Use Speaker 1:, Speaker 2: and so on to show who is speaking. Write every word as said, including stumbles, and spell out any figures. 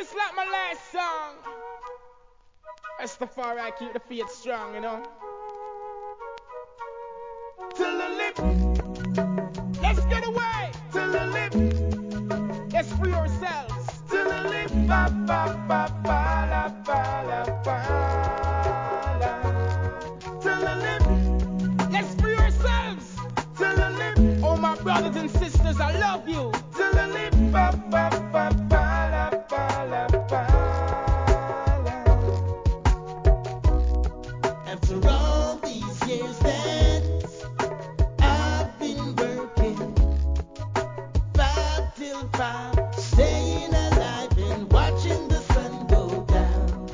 Speaker 1: It's like my last song. Rastafari keep the faith strong, you know. Till the lip. Let's get away. Till the lip. Let's free ourselves. Till the lip, bye bye.